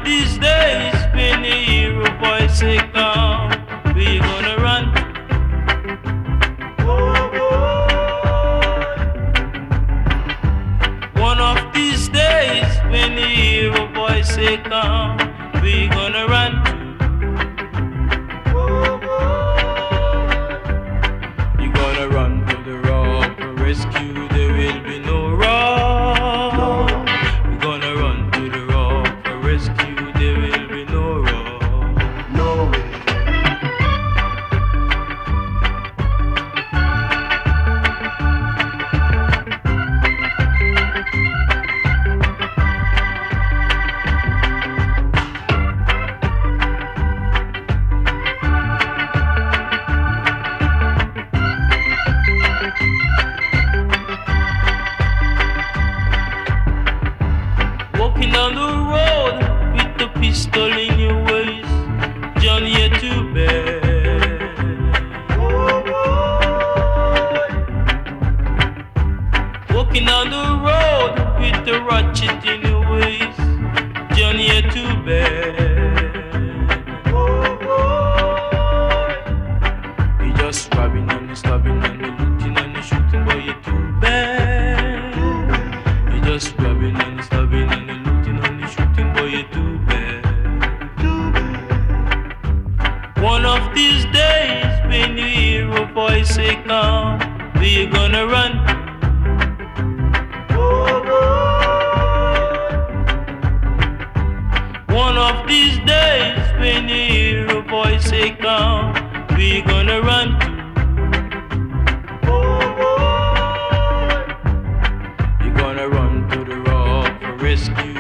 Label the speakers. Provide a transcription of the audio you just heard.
Speaker 1: these days, when you hear a voice say come, we gonna run. One of these days, when you hear a voice say come, we gonna run. You gonna run to the rock for rescue, there will be no rock. You gonna run to the rock for rescue, there will be no rock.
Speaker 2: No way.
Speaker 1: Walking down the road with the pistol in your waist, Johnny had to bed. Walking down the road with the ratchet in your waist, Johnny had to bed. You just robbing and you stabbing and you looting and you shooting, boy, you're too bad. You just robbing and you stabbing and you looting and you shooting, boy, you're too bad. One of these days, when you hear a voice say come, we gonna run. One of these days, when you hear a voice say come, we gonna run. You're gonna run to the rock for rescue.